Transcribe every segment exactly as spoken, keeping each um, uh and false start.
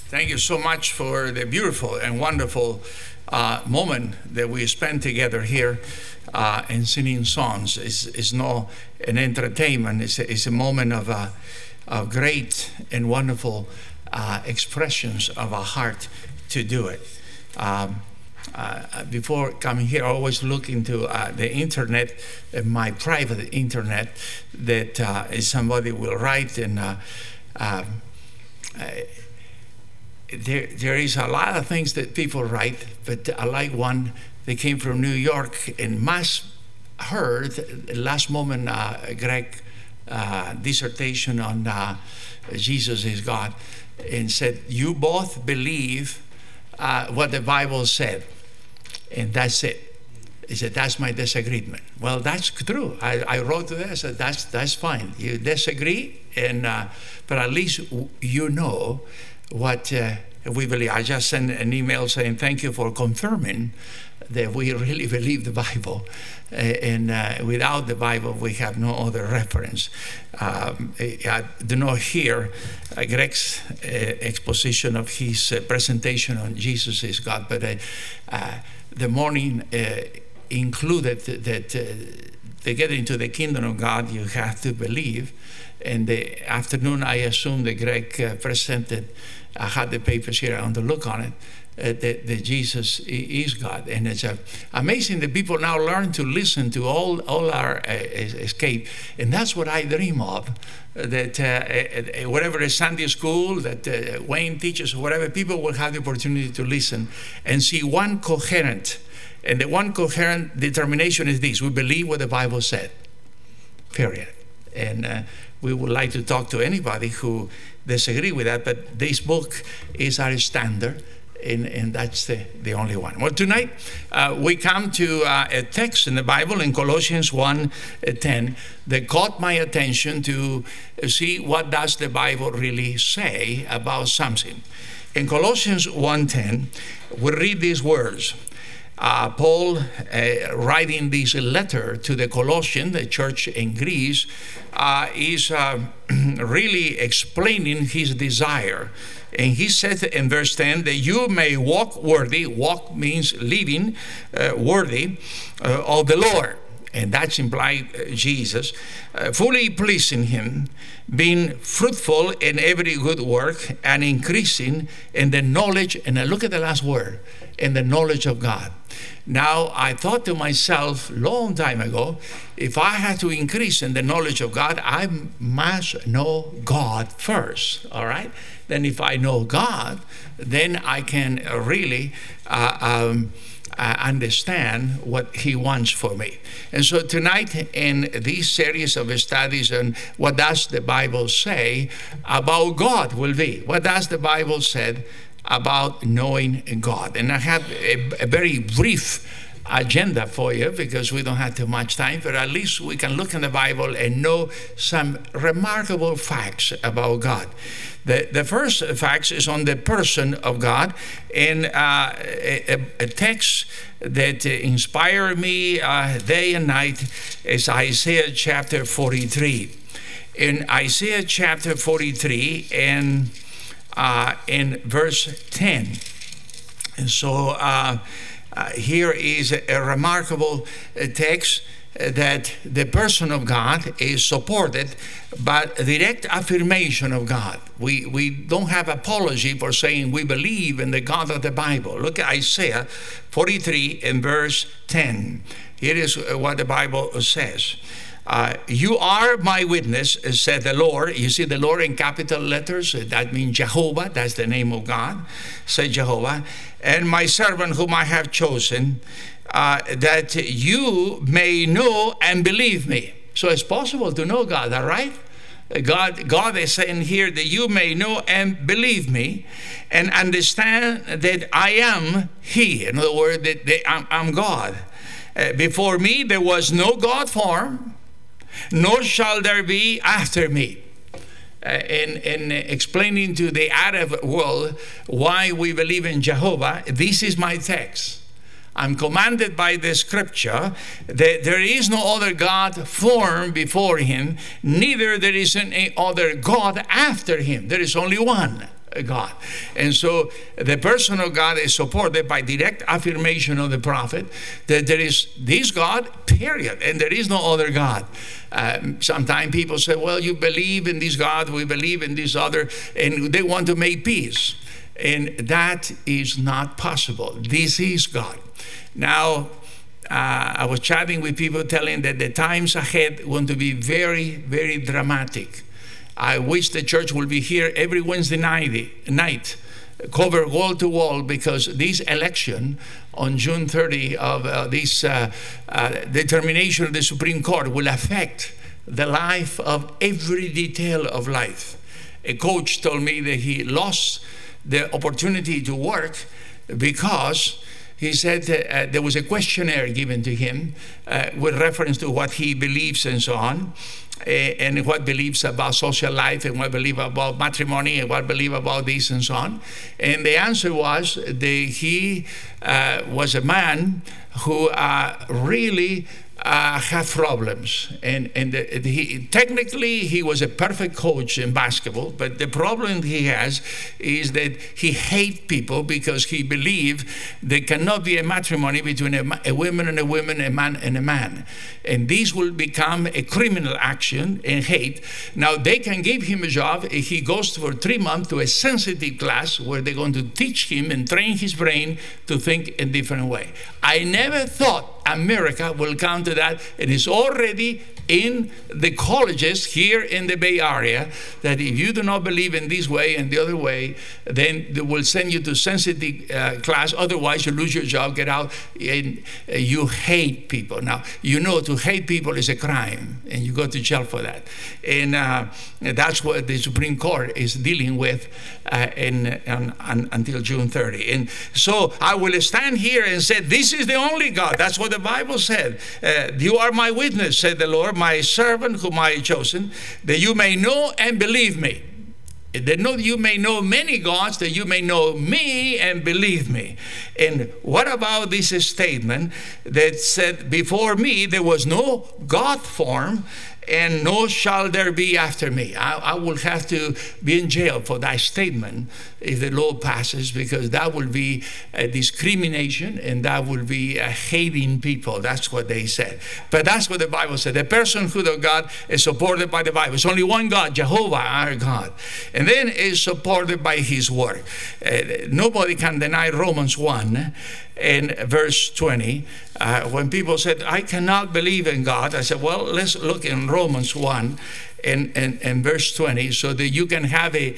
Thank you so much for the beautiful and wonderful uh, moment that we spent together here uh, and singing songs. It's, it's not an entertainment. It's a, it's a moment of, uh, of great and wonderful uh, expressions of our heart to do it. Um, uh, before coming here, I always look into uh, the internet, uh, my private internet, that uh, somebody will write and uh, uh, There, there is a lot of things that people write, but I like one that came from New York and must heard last moment uh, Greg uh, dissertation on uh, Jesus is God, and said, you both believe uh, what the Bible said, and that's it. He said, that's my disagreement. Well, that's true. I, I wrote to that, I said, that's, that's fine. You disagree, and uh, but at least you know what uh, we believe. I just sent an email saying thank you for confirming that we really believe the Bible, uh, and uh, without the Bible we have no other reference. Um, I do not hear uh, Greg's uh, exposition of his uh, presentation on Jesus is God, but uh, uh, the morning uh, included that uh, to get into the kingdom of God you have to believe. And the afternoon, I assume that Greg uh, presented, I had the papers here, I want to look on it, uh, that, that Jesus is God. And it's uh, amazing that people now learn to listen to all, all our uh, escape. And that's what I dream of, that uh, uh, whatever is Sunday school, that uh, Wayne teaches, whatever, people will have the opportunity to listen and see one coherent. And the one coherent determination is this: we believe what the Bible said, period. And uh, we would like to talk to anybody who disagree with that, but this book is our standard, and, and that's the, the only one. Well, tonight uh, we come to uh, a text in the Bible in Colossians one ten that caught my attention to see what does the Bible really say about something. In Colossians one ten, we read these words. Uh, Paul, uh, writing this letter to the Colossians, the church in Greece, uh, is uh, really explaining his desire. And he says in verse ten that you may walk worthy, walk means living uh, worthy uh, of the Lord. And that's implied uh, Jesus, uh, fully pleasing him, being fruitful in every good work and increasing in the knowledge, and I look at the last word, in the knowledge of God. Now, I thought to myself long time ago, if I had to increase in the knowledge of God, I must know God first, all right? Then if I know God, then I can really uh, um, uh, understand what he wants for me. And so tonight, in this series of studies on what does the Bible say about God will be, what does the Bible say about knowing God. And I have a, a very brief agenda for you because we don't have too much time, but at least we can look in the Bible and know some remarkable facts about God. The, the first fact is on the person of God, and uh, a, a text that inspired me uh, day and night is Isaiah chapter forty-three. In Isaiah chapter forty-three, and Uh, in verse ten. And so uh, uh, here is a, a remarkable uh, text uh, that the person of God is supported by direct affirmation of God. We, we don't have apology for saying we believe in the God of the Bible. Look at Isaiah forty-three in verse ten. Here is what the Bible says. Uh, you are my witness, said the Lord. You see the Lord in capital letters. That means Jehovah. That's the name of God. Say Jehovah. And my servant whom I have chosen, uh, that you may know and believe me. So it's possible to know God, all right? God, God is saying here that you may know and believe me and understand that I am He. In other words, that, that I'm, I'm God. Uh, before me there was no God form, nor shall there be after me. Uh, in, in explaining to the Arab world why we believe in Jehovah, this is my text. I'm commanded by the scripture that there is no other God formed before him, neither there is any other God after him. There is only one, God. And so the person of God is supported by direct affirmation of the prophet that there is this God, period, and there is no other God. Um, sometimes people say, well, you believe in this God, we believe in this other, and they want to make peace. And that is not possible. This is God. Now, uh, I was chatting with people telling that the times ahead are going to be very, very dramatic. I wish the church will be here every Wednesday night, night cover wall to wall, because this election on June thirtieth of uh, this uh, uh, determination of the Supreme Court will affect the life of every detail of life. A coach told me that he lost the opportunity to work because he said that, uh, there was a questionnaire given to him uh, with reference to what he believes and so on, uh, and what believes about social life, and what believe about matrimony, and what believe about this and so on. And the answer was that he uh, was a man who uh, really Uh, have problems, and and the, he technically he was a perfect coach in basketball, but the problem he has is that he hates people because he believes there cannot be a matrimony between a, a woman and a woman, a man and a man, and this will become a criminal action and hate. Now they can give him a job if he goes for three months to a sensitive class where they're going to teach him and train his brain to think in a different way. I never thought America will come to that. It is already in the colleges here in the Bay Area, that if you do not believe in this way and the other way, then they will send you to sensitive uh, class. Otherwise, you lose your job, get out, and uh, you hate people. Now, you know, to hate people is a crime, and you go to jail for that. And uh, that's what the Supreme Court is dealing with uh, in, um, un, until June thirtieth. And so I will stand here and say, this is the only God. That's what the Bible said. Uh, you are my witness, said the Lord, my servant whom I have chosen, that you may know and believe me. That no, you may know many gods, that you may know me and believe me. And what about this statement that said, before me there was no God form, and no shall there be after me? I, I will have to be in jail for that statement if the law passes, because that will be a discrimination, and that will be a hating people. That's what they said. But that's what the Bible said. The personhood of God is supported by the Bible. It's only one God, Jehovah, our God. And then is supported by his word. Uh, nobody can deny Romans one and verse twenty. Uh, when people said, I cannot believe in God, I said, well, let's look in Romans one and, and, and verse twenty, so that you can have a,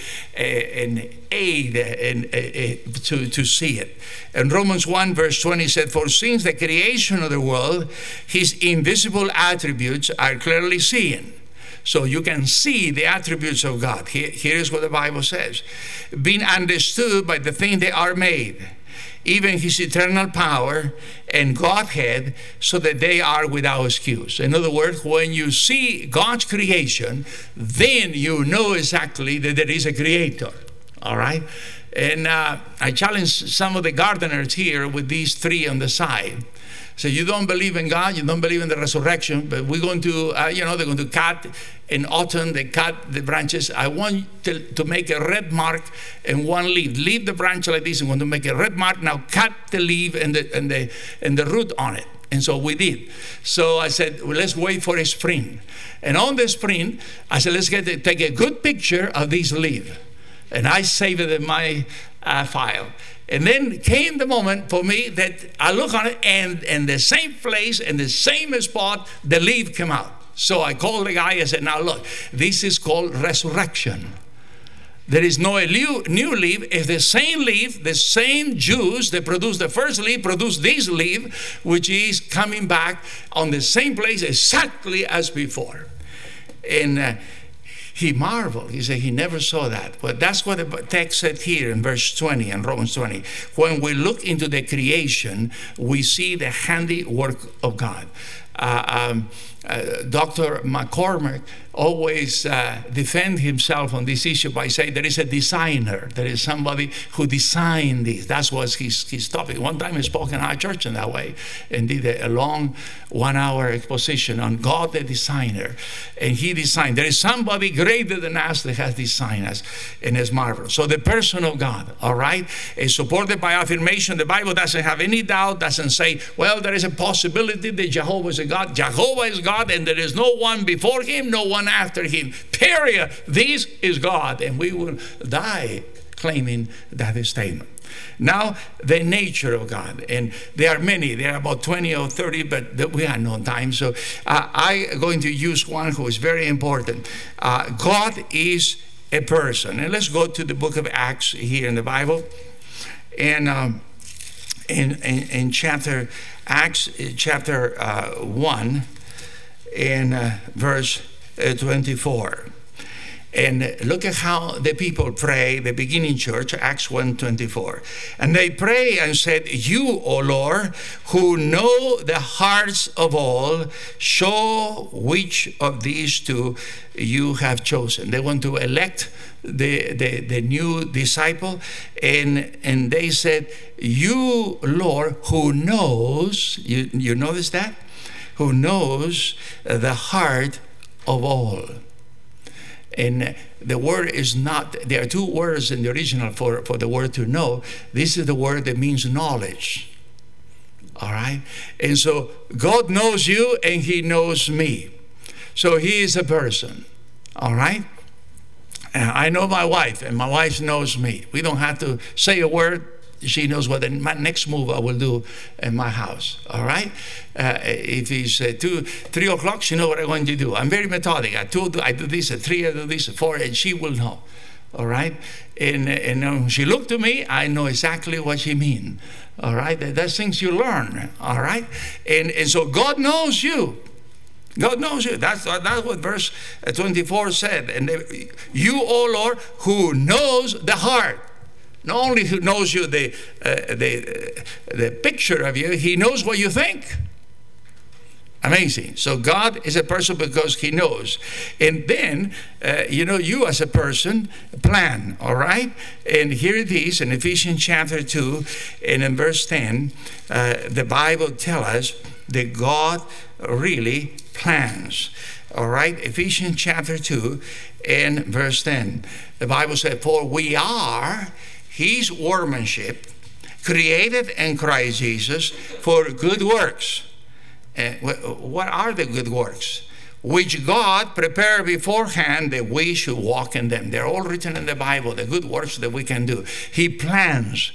a an aid and a, a, to, to see it. And Romans one verse twenty said, for since the creation of the world, his invisible attributes are clearly seen. So you can see the attributes of God. Here, here is what the Bible says. Being understood by the things they are made, even his eternal power and Godhead, so that they are without excuse. In other words, when you see God's creation, then you know exactly that there is a creator. All right? And uh, I challenge some of the gardeners here with these three on the side. So you don't believe in God, you don't believe in the resurrection, but we're going to, uh, you know, they're going to cut in autumn, they cut the branches. I want to, to make a red mark in one leaf. Leave the branch like this. I'm going to make a red mark. Now cut the leaf and the, and the, and the root on it. And so we did. So I said, well, let's wait for a spring. And on the spring, I said, let's get the, take a good picture of this leaf. And I saved it in my uh, file. And then came the moment for me that I look on it, and in the same place, in the same spot, the leaf came out. So I called the guy and said, now look, this is called resurrection. There is no new, new leaf. It's the same leaf, the same juice that produced the first leaf, produced this leaf, which is coming back on the same place exactly as before. And uh, he marveled. He said he never saw that. But that's what the text said here in verse twenty, in Romans twenty. When we look into the creation, we see the handiwork of God. Uh, um, uh, Doctor McCormick always uh, defend himself on this issue by saying there is a designer. There is somebody who designed this. That was his, his topic. One time he spoke in our church in that way and did a, a long one-hour exposition on God the designer. And he designed. There is somebody greater than us that has designed us, and it's marvelous. So the person of God, all right, is supported by affirmation. The Bible doesn't have any doubt, doesn't say, well, there is a possibility that Jehovah is a God. Jehovah is God, and there is no one before him, no one after him. Period. This is God. And we will die claiming that statement. Now, the nature of God. And there are many. There are about twenty or thirty, but we have no time. So uh, I'm going to use one who is very important. Uh, God is a person. And let's go to the book of Acts here in the Bible. And um, in, in, in chapter, Acts chapter uh, one, in uh, verse uh, twenty-four. And look at how the people pray, the beginning church, Acts one twenty-four. And they pray and said, you, O Lord, who know the hearts of all, show which of these two you have chosen. They want to elect the, the, the new disciple. And, and they said, you, Lord, who knows, you, you notice that? Who knows the heart of all. And the word is not, there are two words in the original for, for the word to know. This is the word that means knowledge. All right? And so God knows you and he knows me. So he is a person. All right? And I know my wife and my wife knows me. We don't have to say a word. She knows what the my next move I will do in my house. All right? Uh, if it's uh, two, three o'clock, she knows what I'm going to do. I'm very methodic. At two, I do this. At three, I do this. At four, and she will know. All right? And, and when she looked at me, I know exactly what she means. All right? That's things you learn. All right? And, and so God knows you. God knows you. That's, that's what verse twenty-four said. And they, you, O Lord, who knows the heart. Not only who knows you the, uh, the, uh, the picture of you, he knows what you think. Amazing. So God is a person because he knows. And then, uh, you know, you as a person plan, all right? And here it is in Ephesians chapter two, and in verse ten, uh, the Bible tells us that God really plans. All right? Ephesians chapter two and verse ten. The Bible said, for we are his workmanship, created in Christ Jesus for good works. Uh, what are the good works? Which God prepared beforehand that we should walk in them. They're all written in the Bible, the good works that we can do. He plans.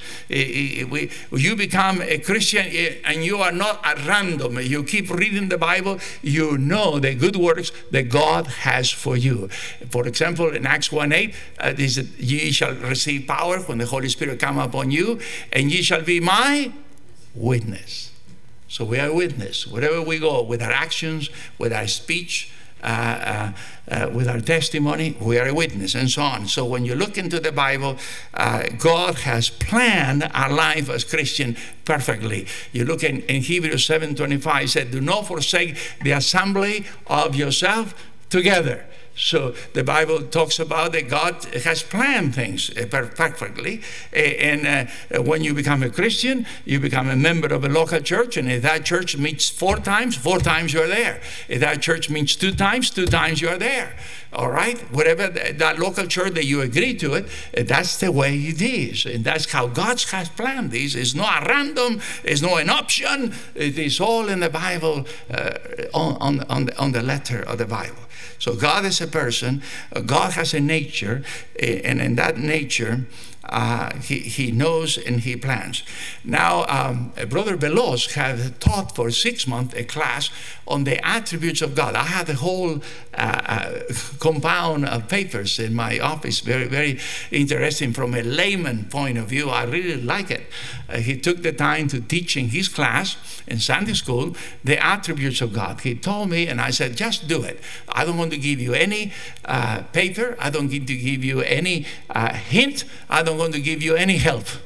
You become a Christian and you are not at random. You keep reading the Bible, you know the good works that God has for you. For example, in Acts one eight, uh, this, ye shall receive power when the Holy Spirit come upon you, and ye shall be my witness. So we are a witness. Wherever we go, with our actions, with our speech, uh, uh, uh, with our testimony, we are a witness, and so on. So when you look into the Bible, uh, God has planned our life as Christian perfectly. You look in, in Hebrews seven twenty-five, it said, do not forsake the assembly of yourself together. So the Bible talks about that God has planned things perfectly. And uh, when you become a Christian, you become a member of a local church. And if that church meets four times, four times you're there. If that church meets two times, two times you're there. All right? Whatever that local church that you agree to it, that's the way it is. And that's how God has planned this. It's not random. It's not an option. It is all in the Bible, uh, on, on, on, the, on the letter of the Bible. So God is a person, God has a nature, and in that nature, uh, he, he knows and he plans. Now, um, Brother Veloz had taught for six months a class on the attributes of God. I had a whole uh, uh, compound of papers in my office, very, very interesting from a layman point of view. I really like it. Uh, he took the time to teach in his class in Sunday school the attributes of God. He told me, and I said, just do it. I don't want to give you any uh, paper. I don't need to give you any uh, hint. I don't want to give you any help.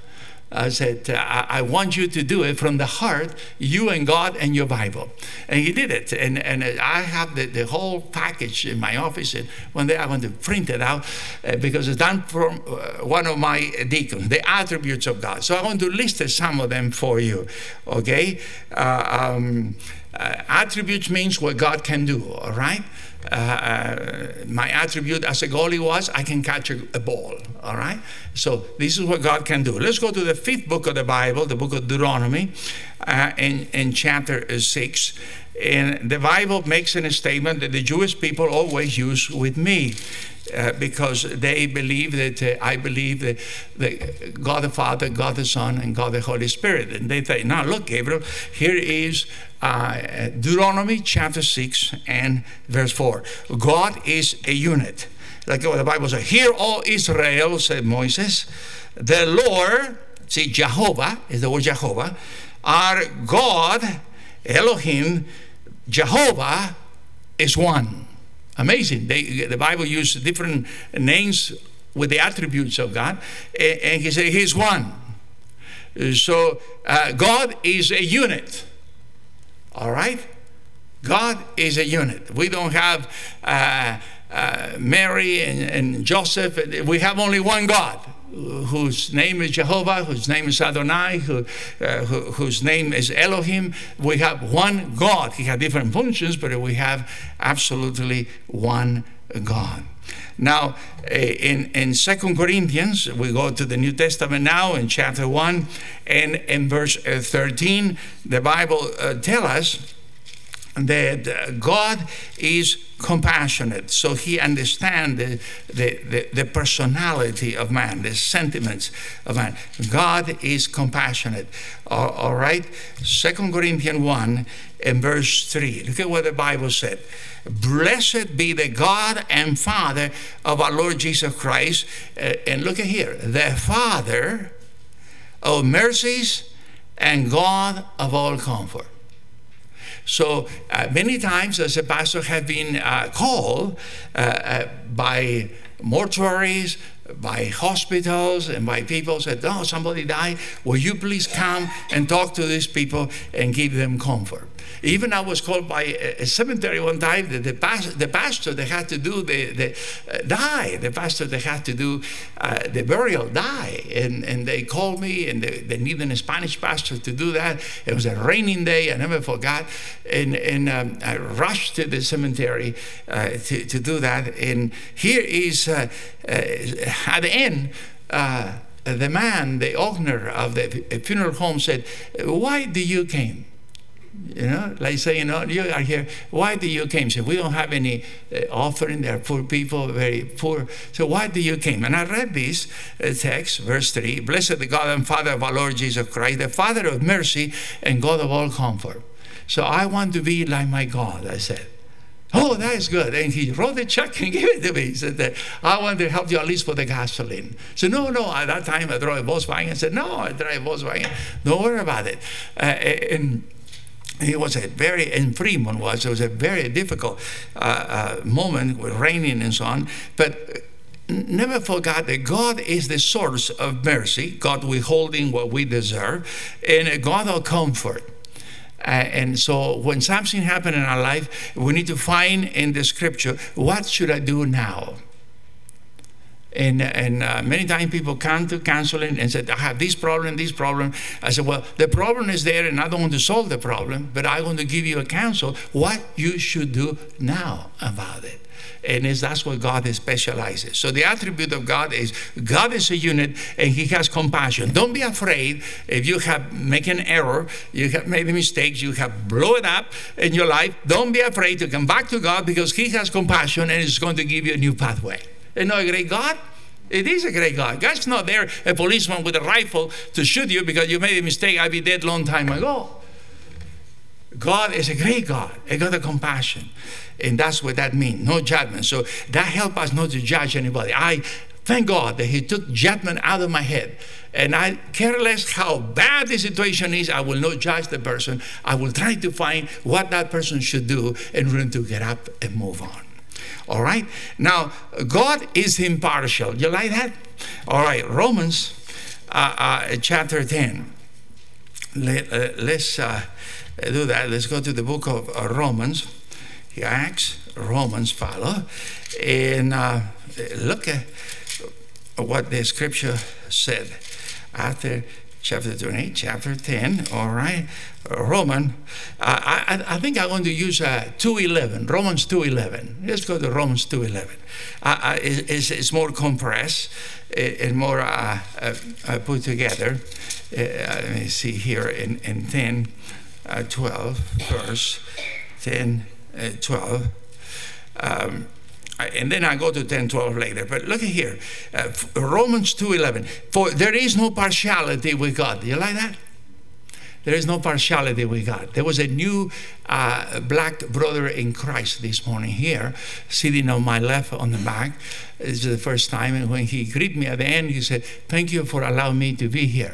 I said, I, I want you to do it from the heart, you and God and your Bible. And he did it. And, and I have the, the whole package in my office. And one day I want to print it out uh, because it's done from uh, one of my deacons, the attributes of God. So I want to list some of them for you. Okay? Uh, um, uh, attributes means what God can do, all right? Uh, uh, my attribute as a goalie was I can catch a, a ball, all right? So this is what God can do. Let's go to the fifth book of the Bible, the book of Deuteronomy, uh, in, in chapter six. And the Bible makes a statement that the Jewish people always use with me. Uh, because they believe that uh, I believe that, that God the Father, God the Son, and God the Holy Spirit. And they say, now look, Gabriel, here is uh, Deuteronomy chapter six and verse four. God is a unit. Like what the Bible says, hear, all Israel, said Moses, the Lord, see, Jehovah is the word Jehovah, our God, Elohim, Jehovah is one. Amazing. They, the Bible uses different names with the attributes of God. And, and he said, he's one. So uh, God is a unit. All right? God is a unit. We don't have uh, uh, Mary and, and Joseph. We have only one God, whose name is Jehovah, whose name is Adonai, who, uh, who, whose name is Elohim. We have one God. He had different functions, but we have absolutely one God. Now, in, in Second Corinthians, we go to the New Testament now in chapter one, and in verse thirteen, the Bible uh, tells us that God is compassionate, so he understands the, the, the, the personality of man, the sentiments of man. God is compassionate. All, all right? Second Corinthians one and verse three. Look at what the Bible said. Blessed be the God and Father of our Lord Jesus Christ. Uh, and look at here. The Father of mercies and God of all comfort. So uh, many times as a pastor have been uh, called uh, uh, by mortuaries, by hospitals, and by people said, oh, somebody died. Will you please come and talk to these people and give them comfort? Even I was called by a cemetery one time, the, the, past, the pastor that had to do the, the uh, die, the pastor that had to do uh, the burial die. And, and they called me, and they, they needed a Spanish pastor to do that. It was a raining day, I never forgot. And, and um, I rushed to the cemetery uh, to, to do that. And here is, uh, uh, at the end, uh, the man, the owner of the funeral home said, why do you came? You know, like saying, you know, you are here. Why do you came? So we don't have any uh, offering. They are poor people, very poor. So why do you came? And I read this uh, text, verse three. Blessed the God and Father of our Lord Jesus Christ, the Father of mercy and God of all comfort. So I want to be like my God, I said. Oh, that is good. And he wrote the check and gave it to me. He said, that, I want to help you at least for the gasoline. So no, no, at that time I drove a Volkswagen. I said, no, I drive a Volkswagen. Don't worry about it. Uh, and it was a very, and Fremont was, it was a very difficult uh, uh, moment with raining and so on. But never forget that God is the source of mercy, God withholding what we deserve, and God of comfort. Uh, and so when something happens in our life, we need to find in the scripture, what should I do now? And, and uh, many times people come to counseling and said, I have this problem, this problem. I said, well, the problem is there and I don't want to solve the problem, but I want to give you a counsel what you should do now about it. And it's, that's what God specializes. So the attribute of God is God is a unit and he has compassion. Don't be afraid if you have made an error, you have made mistakes, you have blown it up in your life. Don't be afraid to come back to God because he has compassion and is going to give you a new pathway. Isn't that a great God? It is a great God. God's not there, a policeman with a rifle to shoot you because you made a mistake. I'd be dead long time ago. God is a great God, a God of compassion. And that's what that means, no judgment. So that helps us not to judge anybody. I thank God that he took judgment out of my head. And I care less how bad the situation is. I will not judge the person. I will try to find what that person should do in order to get up and move on. All right? Now, God is impartial. You like that? All right, Romans uh, uh, chapter ten. Let, uh, let's uh, do that. Let's go to the book of uh, Romans. Acts, Romans follow. And uh, look at what the scripture said. After chapter twenty, chapter ten, all right. Roman, uh, I, I think I'm going to use uh, two eleven, Romans two eleven. Let's go to Romans two eleven. Uh, uh, it's, it's more compressed and more uh, uh, put together. Uh, let me see here in, in ten, uh, twelve, verse ten, uh, twelve. Um, and then I go to ten, twelve later. But look at here, uh, Romans two eleven. For there is no partiality with God. Do you like that? There is no partiality with God. There was a new uh, black brother in Christ this morning here, sitting on my left on the back. This is the first time. And when he greeted me at the end, he said, "Thank you for allowing me to be here."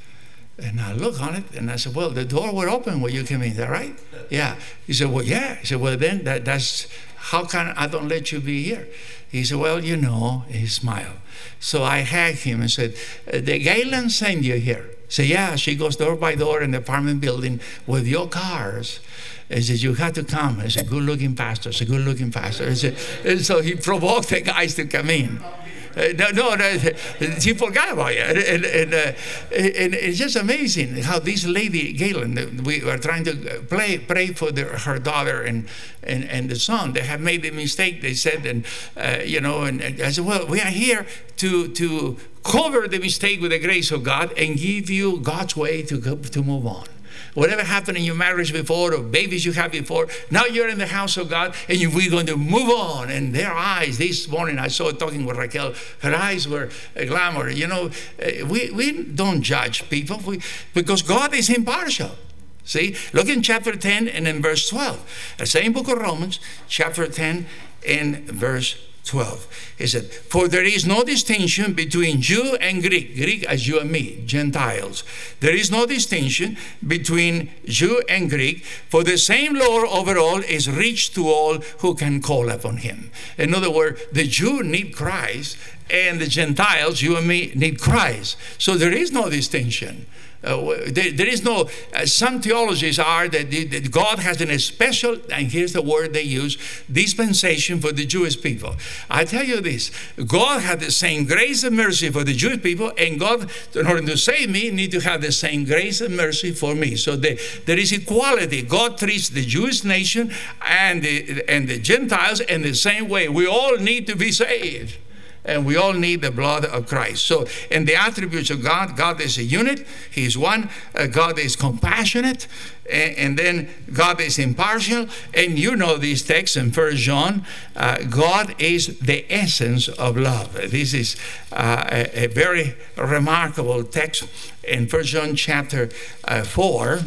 And I look on it and I said, "Well, the door was open when you came in, is that right?" Yeah. He said, "Well, yeah." He said, "Well, then that, that's, how can I don't let you be here?" He said, "Well, you know," he smiled. So I hugged him and said, "The Galen sent you here." He said, "Yeah, she goes door by door in the apartment building with your cars." He said, "You have to come." It's a good-looking pastor. It's a good-looking pastor. He said, and so he provoked the guys to come in. Uh, no, no, no, she forgot about you. And, and, and, uh, and it's just amazing how this lady, Galen, we were trying to play, pray for the, her daughter and, and, and the son. They have made the mistake, they said, and, uh, you know, and, and I said, "Well, we are here to, to cover the mistake with the grace of God and give you God's way to, go, to move on. Whatever happened in your marriage before or babies you had before, now you're in the house of God and you, we're going to move on." And their eyes, this morning I saw talking with Raquel, her eyes were glamour. You know, we, we don't judge people we, because God is impartial. See, look in chapter ten and in verse twelve. The same book of Romans, chapter ten and verse twelve. He said, "For there is no distinction between Jew and Greek," Greek as you and me, Gentiles. "There is no distinction between Jew and Greek, for the same Lord over all is rich to all who can call upon him." In other words, the Jew need Christ, and the Gentiles, you and me, need Christ. So there is no distinction. Uh, there, there is no, uh, some theologies are that, that God has a special, and here's the word they use, dispensation for the Jewish people. I tell you this, God had the same grace and mercy for the Jewish people, and God, in order to save me, need to have the same grace and mercy for me. So the, there is equality. God treats the Jewish nation and the, and the Gentiles in the same way. We all need to be saved. And we all need the blood of Christ. So in the attributes of God, God is a unit. He is one. Uh, God is compassionate. And, and then God is impartial. And you know these texts in First John. Uh, God is the essence of love. This is uh, a, a very remarkable text in First John chapter uh, four.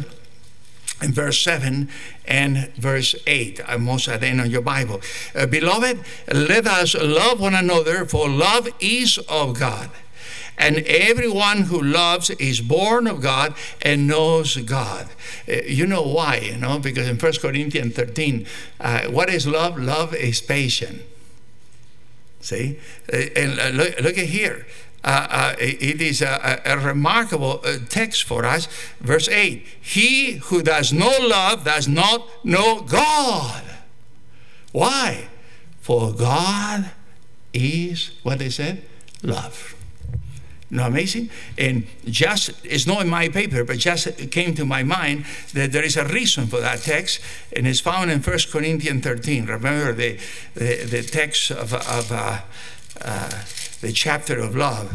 In verse seven and verse eight, most of them on your Bible. Uh, Beloved, let us love one another, for love is of God. And everyone who loves is born of God and knows God. Uh, you know why, you know, because in First Corinthians thirteen, uh, what is love? Love is patient. See? Uh, and uh, look, look at here. Uh, uh, it is a, a, a remarkable uh, text for us. Verse eight, "He who does not love does not know God." Why? For God is, what they said, love. Not amazing? And just, it's not in my paper, but just it came to my mind that there is a reason for that text, and it's found in First Corinthians thirteen. Remember the, the, the text of, of uh, uh, the chapter of love,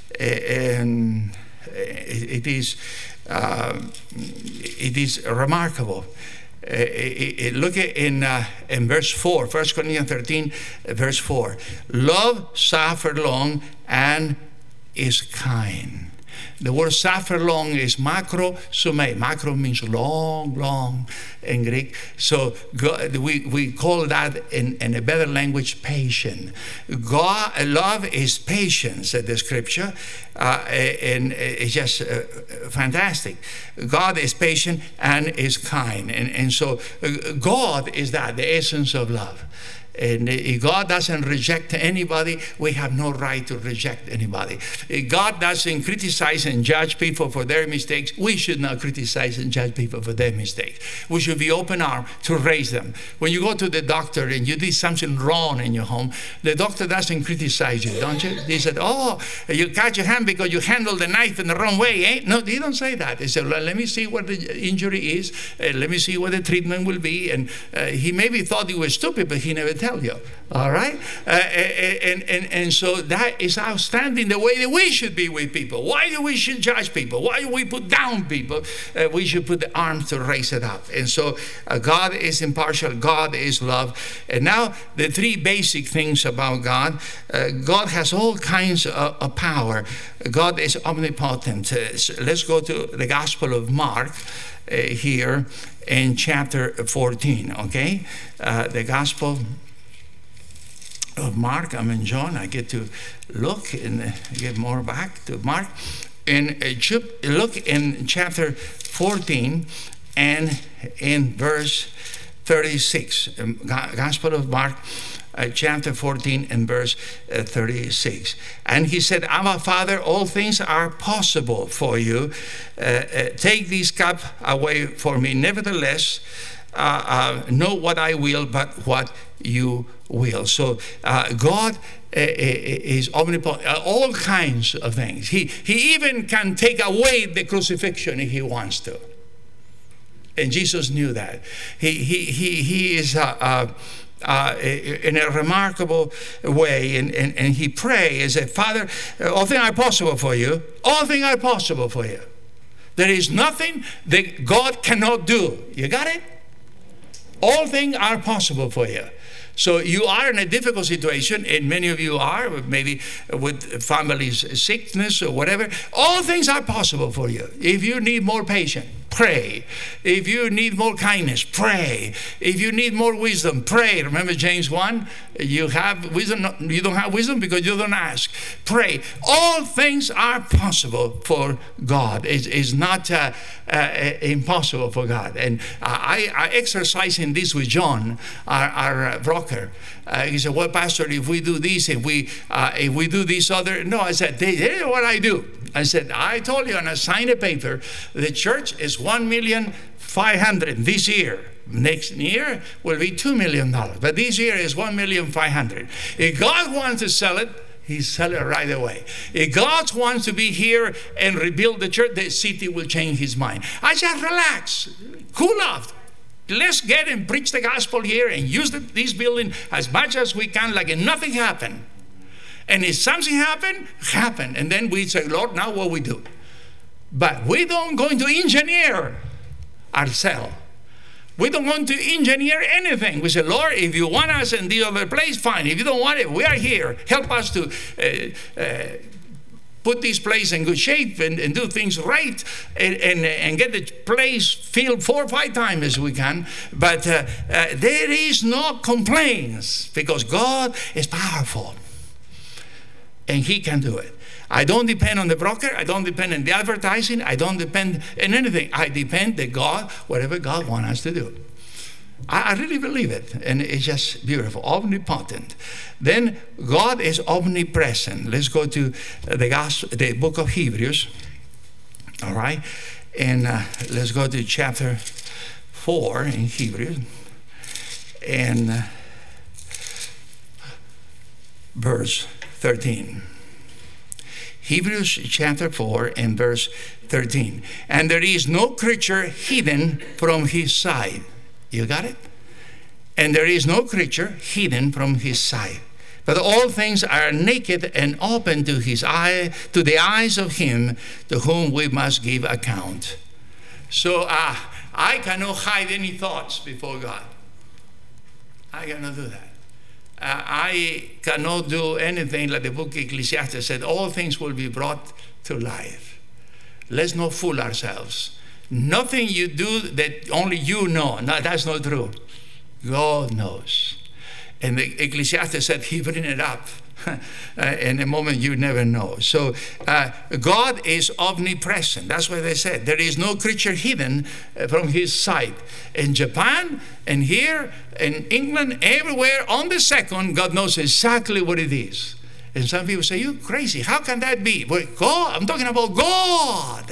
and it is uh, it is remarkable. Uh, it, it, look at in uh, in verse four, First Corinthians thirteen, verse four. "Love suffered long and is kind." The word suffer long is macrosome. Macro means long, long in Greek. So God, we, we call that in, in a better language patient. God, love is patience, said the scripture. Uh, and it's just uh, fantastic. God is patient and is kind. And, and so uh, God is that, the essence of love. And if God doesn't reject anybody, we have no right to reject anybody. If God doesn't criticize and judge people for their mistakes, we should not criticize and judge people for their mistakes. We should be open armed to raise them. When you go to the doctor and you did something wrong in your home, the doctor doesn't criticize you, don't you? They said, oh, you cut your hand because you handled the knife in the wrong way, eh? No, they don't say that. They say, well, let me see what the injury is. Uh, let me see what the treatment will be. And uh, he maybe thought you were stupid, but he never tell you. All right? Uh, and, and, and so that is outstanding, the way that we should be with people. Why do we should judge people? Why do we put down people? Uh, we should put the arms to raise it up. And so uh, God is impartial. God is love. And now the three basic things about God. Uh, God has all kinds of, of power. God is omnipotent. Uh, so let's go to the Gospel of Mark uh, here in chapter fourteen, okay? Uh, the Gospel of Mark. I'm in John. I get to look and get more back to Mark. And uh, look in chapter fourteen and in verse thirty-six. Gospel of Mark, uh, chapter fourteen and verse uh, thirty-six. And he said, Abba, Father, all things are possible for you. Uh, uh, take this cup away for me. Nevertheless, uh, uh, not what I will, but what you will. So uh, God uh, is omnipotent, uh, all kinds of things. He, he even can take away the crucifixion if he wants to. And Jesus knew that. He, he, he, he is uh, uh, uh, in a remarkable way. And, and, and he prayed and said, Father, all things are possible for you. All things are possible for you. There is nothing that God cannot do. You got it? All things are possible for you. So you are in a difficult situation, and many of you are, maybe with family's sickness or whatever. All things are possible for you. If you need more patience, pray. If you need more kindness, pray. If you need more wisdom, pray. Remember James one? You have wisdom, you don't have wisdom because you don't ask. Pray. All things are possible for God. It's, it's not uh, uh, impossible for God. And I, I exercise in this with John, our, our broker. Uh, he said, well, Pastor, if we do this, if we uh, if we do this other, no, I said, this is what I do. I said, I told you, and I signed a paper, the church is one million five hundred this year. Next year will be two million dollars. But this year is one million five hundred. If God wants to sell it, He sell it right away. If God wants to be here and rebuild the church, the city will change His mind. I said, relax, cool off. Let's get and preach the gospel here and use the, this building as much as we can, like nothing happened. And if something happened, happened. And then we say, Lord, now what we do? But we don't going to engineer ourselves. We don't want to engineer anything. We say, Lord, if you want us in the other place, fine. If you don't want it, we are here. Help us to uh, uh, put this place in good shape and, and do things right and, and, and get the place filled four or five times as we can. But uh, uh, there is no complaints because God is powerful and He can do it. I don't depend on the broker. I don't depend on the advertising. I don't depend on anything. I depend on God, whatever God wants us to do. I, I really believe it, and it's just beautiful, omnipotent. Then God is omnipresent. Let's go to the gospel, the book of Hebrews, all right? And uh, let's go to chapter four in Hebrews, and uh, verse thirteen. Hebrews chapter four and verse thirteen. And there is no creature hidden from His sight. You got it? And there is no creature hidden from His sight. But all things are naked and open to His eye, to the eyes of Him to whom we must give account. So uh, I cannot hide any thoughts before God. I cannot do that. Uh, I cannot do anything like the book Ecclesiastes said, all things will be brought to life. Let's not fool ourselves. Nothing you do that only you know. No, that's not true. God knows. And the Ecclesiastes said He bring it up uh, in a moment you never know. So uh, God is omnipresent. That's what they said. There is no creature hidden uh, from his sight. In Japan and here in England, everywhere on the second, God knows exactly what it is. And some people say, you're crazy. How can that be? Well, God, I'm talking about God.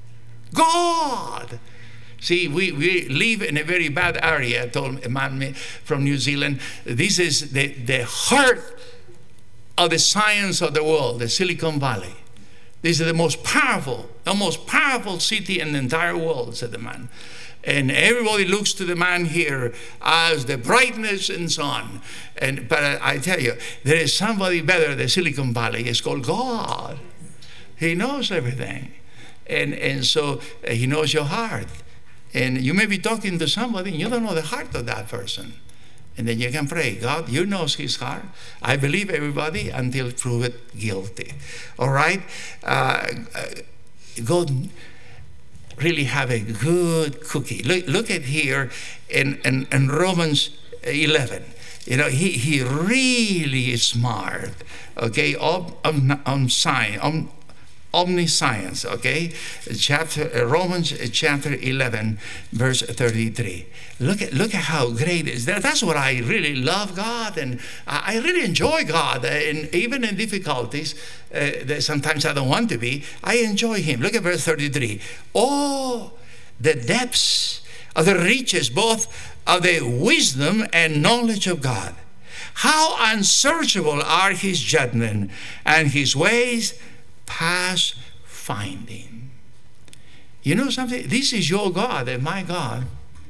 God. See, we, we live in a very bad area. I told a man from New Zealand, this is the, the heart of the science of the world, the Silicon Valley. This is the most powerful, the most powerful city in the entire world, said the man. And everybody looks to the man here as the brightness and so on. And, but I tell you, there is somebody better than Silicon Valley. It's called God. He knows everything. And, and so uh, he knows your heart. And you may be talking to somebody and you don't know the heart of that person. And then you can pray, God, you know his heart. I believe everybody until proved guilty. All right? Uh, God really have a good cookie. Look, look at here in, in, in Romans eleven. You know, he, he really is smart, okay, on, on, on science, on omniscience, okay? Chapter uh, Romans uh, chapter eleven, verse thirty-three. Look at look at how great it is. That, that's what I really love God, and I, I really enjoy God, uh, and even in difficulties uh, that sometimes I don't want to be, I enjoy Him. Look at verse thirty-three. Oh, the depths of the riches, both of the wisdom and knowledge of God. How unsearchable are His judgment, and His ways past finding. You know something? This is your God and my God.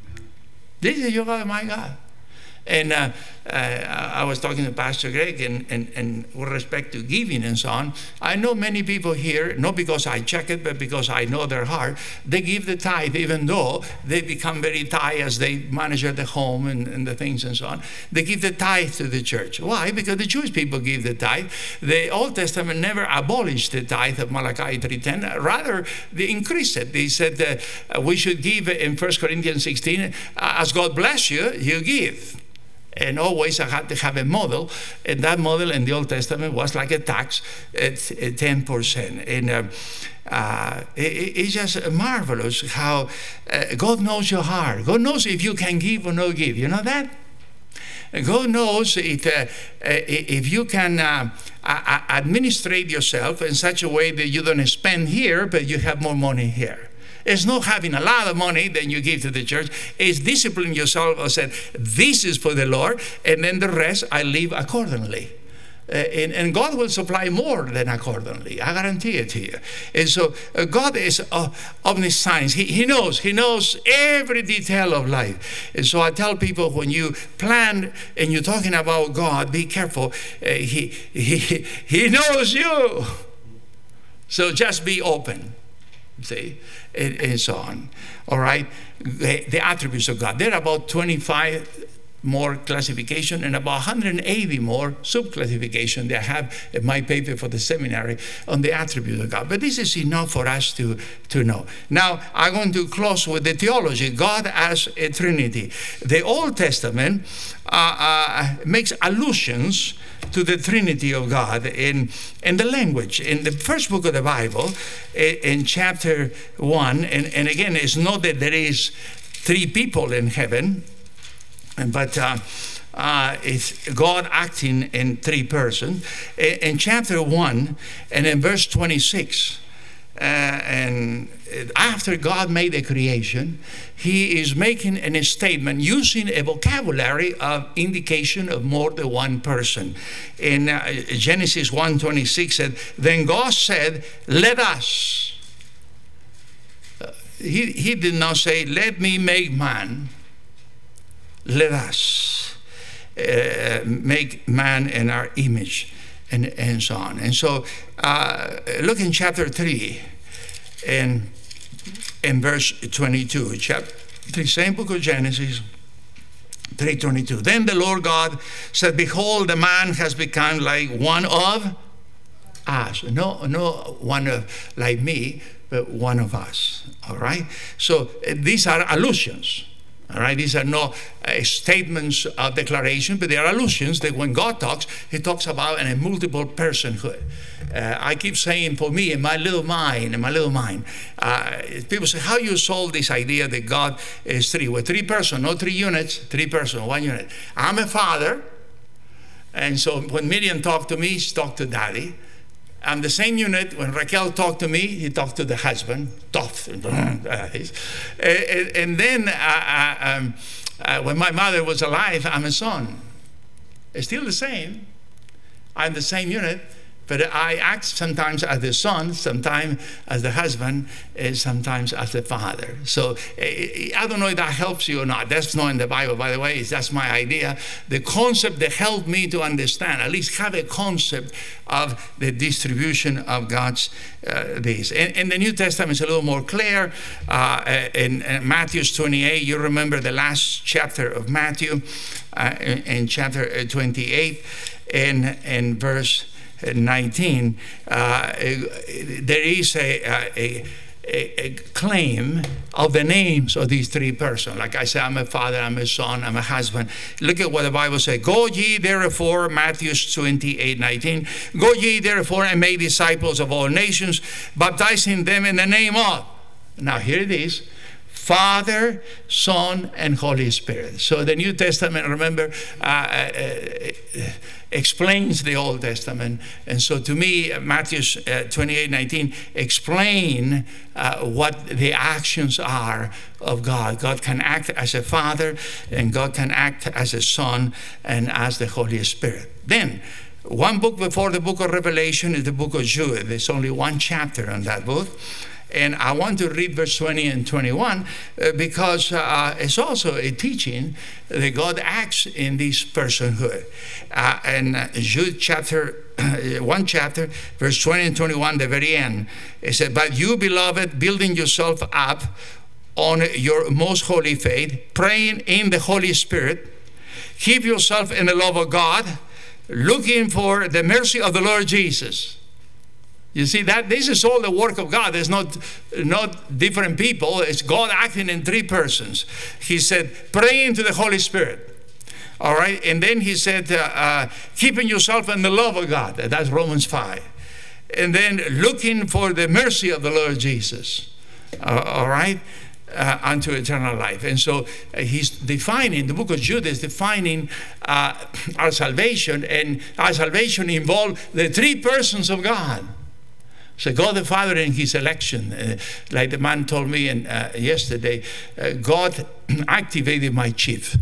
This is your God and my God. And uh, uh, I was talking to Pastor Greg, and, and, and with respect to giving and so on, I know many people here, not because I check it, but because I know their heart, they give the tithe, even though they become very tight as they manage the home and, and the things and so on. They give the tithe to the church. Why? Because the Jewish people give the tithe. The Old Testament never abolished the tithe of Malachi three ten. Rather, they increased it. They said uh, we should give in First Corinthians sixteen, as God bless you, you give. And always I had to have a model, and that model in the Old Testament was like a tax at ten percent. And uh, uh, it, it's just marvelous how uh, God knows your heart. God knows if you can give or not give. You know that? God knows if, uh, if you can uh, administrate yourself in such a way that you don't spend here, but you have more money here. It's not having a lot of money that you give to the church. It's disciplining yourself and said, this is for the Lord, and then the rest I live accordingly. Uh, and, and God will supply more than accordingly. I guarantee it to you. And so uh, God is uh, omniscience. He, he knows. He knows every detail of life. And so I tell people, when you plan and you're talking about God, be careful. Uh, he, he, he knows you. So just be open. See, and, and so on. All right, the, the attributes of God. There are about twenty-five more classification and about one hundred eighty more subclassification that I have in my paper for the seminary on the attribute of God. But this is enough for us to, to know. Now, I'm going to close with the theology, God as a Trinity. The Old Testament uh, uh, makes allusions to the Trinity of God in, in the language. In the first book of the Bible, in chapter one, and, and again, it's not that there is three people in heaven, but uh, uh, it's God acting in three persons. In, in chapter one, and in verse twenty-six, uh, and after God made the creation, He is making a statement using a vocabulary of indication of more than one person. In uh, Genesis one twenty-six said, then God said, let us. Uh, he, he did not say, let me make man. Let us uh, make man in our image, and, and so on. And so uh, look in chapter three and in verse twenty-two. Chapter three, same book of Genesis, three twenty-two. Then the Lord God said, behold, the man has become like one of us. No, no one of like me, but one of us. All right? So uh, these are allusions. All right, these are no uh, statements of declaration, but they are allusions that when God talks, he talks about in a multiple personhood. Uh, I keep saying, for me, in my little mind, in my little mind, uh, people say, how you solve this idea that God is three? Well, three person, not three units, three person, one unit. I'm a father, and so when Miriam talked to me, she talked to daddy. I'm the same unit. When Raquel talked to me, he talked to the husband. And then uh, uh, um, uh, when my mother was alive, I'm a son. It's still the same. I'm the same unit, but I act sometimes as the son, sometimes as the husband, and sometimes as the father. So I don't know if that helps you or not. That's not in the Bible, by the way. That's my idea. The concept that helped me to understand, at least have a concept of the distribution of God's uh, days. In, in the New Testament, it's a little more clear. Uh, in, in Matthew twenty-eight, you remember the last chapter of Matthew, uh, in, in chapter twenty-eight, in, in verse nineteen, uh, there is a, a, a, a claim of the names of these three persons. Like I said, I'm a father, I'm a son, I'm a husband. Look at what the Bible says. Go ye therefore, Matthew twenty-eight, nineteen. Go ye therefore and make disciples of all nations, baptizing them in the name of. Now here it is. Father, Son, and Holy Spirit. So the New Testament, remember, uh, uh, explains the Old Testament. And so to me, Matthew uh, twenty-eight, nineteen explain uh, what the actions are of God. God can act as a Father, and God can act as a Son, and as the Holy Spirit. Then, one book before the book of Revelation is the book of Jude. There's only one chapter on that book. And I want to read verse twenty and twenty-one uh, because uh, it's also a teaching that God acts in this personhood. Uh, and uh, Jude chapter, one chapter, verse twenty and twenty-one, the very end, it said, but you, beloved, building yourself up on your most holy faith, praying in the Holy Spirit, keep yourself in the love of God, looking for the mercy of the Lord Jesus. You see that this is all the work of God. There's not, not different people. It's God acting in three persons. He said, praying to the Holy Spirit. All right. And then he said, uh, uh, keeping yourself in the love of God. That's Romans five. And then looking for the mercy of the Lord Jesus. Uh, all right. Uh, unto eternal life. And so uh, he's defining, the book of Jude is defining uh, our salvation. And our salvation involves the three persons of God. So God the Father in his election, uh, like the man told me in, uh, yesterday, uh, God activated my chief.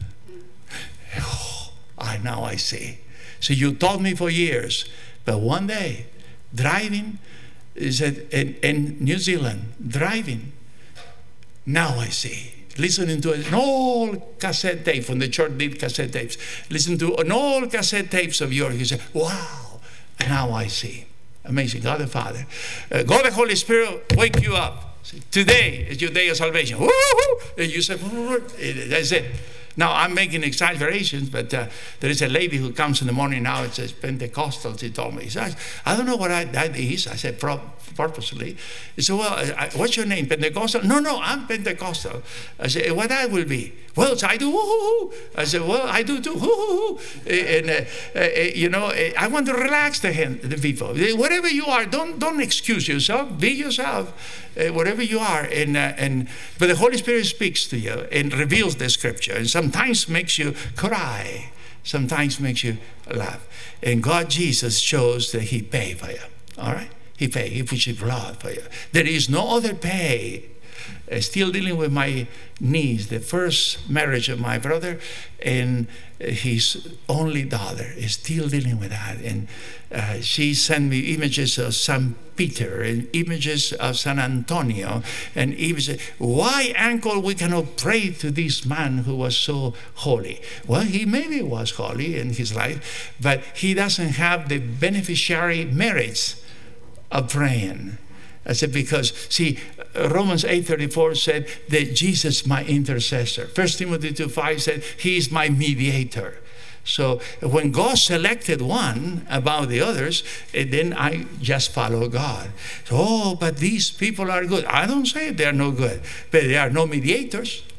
Oh, I now I see. So you taught me for years, but one day, driving, is in, in New Zealand, driving, now I see. Listening to an old cassette tape, when the church did cassette tapes, listen to an old cassette tapes of yours, you say, wow, now I see. Amazing. God the Father. Uh, God the Holy Spirit wake you up. Today is your day of salvation. Woo-hoo! And you say, that's it. Now, I'm making exaggerations, but uh, there is a lady who comes in the morning now, it says Pentecostal, she told me. She says, I don't know what I, that is. I said, Pro- purposely. He said, well, I, what's your name, Pentecostal? No, no, I'm Pentecostal. I said, what I will be? Well, so I do, hoo-hoo-hoo. I said, well, I do too, hoo-hoo-hoo. And, uh, uh, you know, I want to relax the, hand, the people. Whatever you are, don't, don't excuse yourself. Be yourself. Uh, whatever you are, and uh, and but the Holy Spirit speaks to you and reveals the Scripture, and sometimes makes you cry, sometimes makes you laugh. And God Jesus shows that He paid for you. All right, He paid. He put His blood for you. There is no other pay. Uh, still dealing with my niece, the first marriage of my brother, and his only daughter is still dealing with that. And uh, she sent me images of Saint Peter and images of San Antonio, and images. Why, uncle, we cannot pray to this man who was so holy? Well, he maybe was holy in his life, but he doesn't have the beneficiary merits of praying. I said, because, see, Romans eight thirty-four said that Jesus is my intercessor. First Timothy two five said, He is my mediator. So when God selected one above the others, then I just follow God. So, oh, but these people are good. I don't say they're no good, but they are no mediators.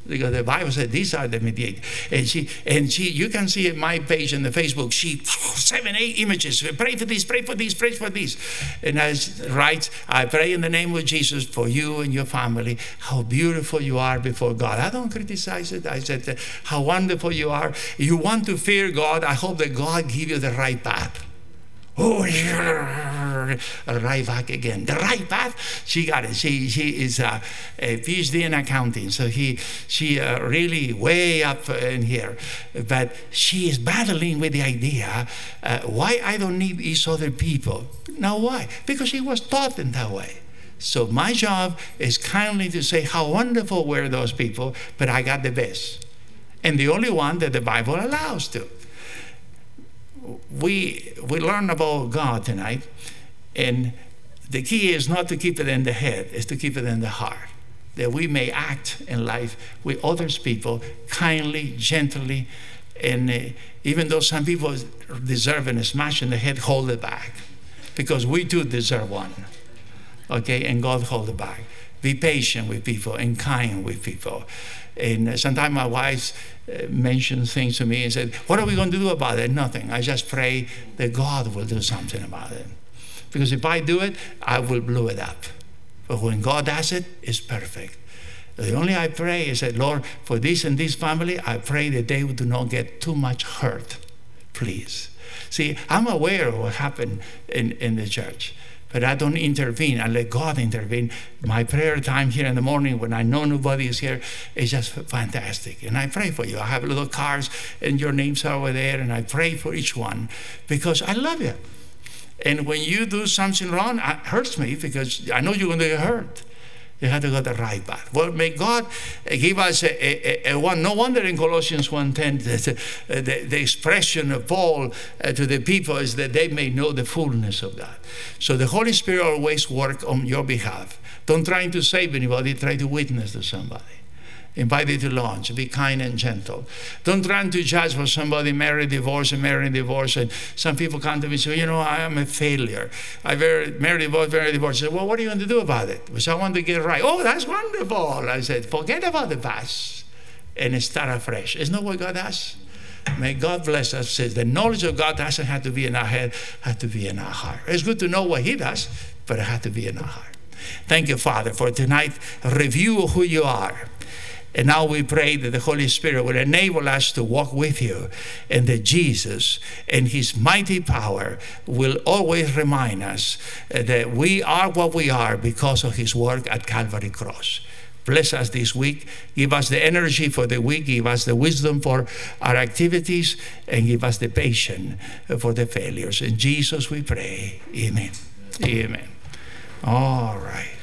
because the Bible said these are the mediators. And she, and she, you can see at my page on the Facebook, she, seven, eight images. Pray for this, pray for this, pray for this. And I write, I pray in the name of Jesus for you and your family. How beautiful you are before God. I don't criticize it. I said, how wonderful you are. You want to fear God. I hope that God give you the right path. Oh, right back again. The right path. She got it. She she is a, a P H D in accounting, so he she uh, really way up in here. But she is battling with the idea, uh, why I don't need these other people. Now why? Because she was taught in that way. So my job is kindly to say how wonderful were those people, but I got the best, and the only one that the Bible allows to. We we learn about God tonight, and the key is not to keep it in the head, it's to keep it in the heart, that we may act in life with others people kindly, gently, and uh, even though some people deserve a smash in the head, hold it back, because we too deserve one, okay, and God hold it back. Be patient with people and kind with people. And sometimes my wife uh, mentions things to me and said, what are we going to do about it? Nothing. I just pray that God will do something about it. Because if I do it, I will blow it up. But when God does it, it's perfect. The only I pray is that, Lord, for this and this family, I pray that they do not get too much hurt, please. See, I'm aware of what happened in, in the church. But I don't intervene. I let God intervene. My prayer time here in the morning when I know nobody is here is just fantastic. And I pray for you. I have little cards and your names are over there, and I pray for each one because I love you. And when you do something wrong, it hurts me because I know you're going to get hurt. You have to go the right path. Well, may God give us a, a, a one. No wonder in Colossians one ten, the, the, the expression of Paul uh, to the people is that they may know the fullness of God. So the Holy Spirit always works on your behalf. Don't try to save anybody. Try to witness to somebody. Invite it to lunch. Be kind and gentle. Don't try to judge for somebody married, divorced, and married, divorced. And some people come to me and say, you know, I am a failure. I married, divorced, married, divorced. I said, well, what are you going to do about it? Because I want to get right. Oh, that's wonderful. I said, forget about the past and start afresh. Isn't that what God does? May God bless us. Says the knowledge of God doesn't have to be in our head, has to be in our heart. It's good to know what He does, but it has to be in our heart. Thank you, Father, for tonight. Review of who you are. And now we pray that the Holy Spirit will enable us to walk with you, and that Jesus and His mighty power will always remind us that we are what we are because of His work at Calvary Cross. Bless us this week. Give us the energy for the week. Give us the wisdom for our activities, and give us the patience for the failures. In Jesus we pray. Amen. Amen. All right.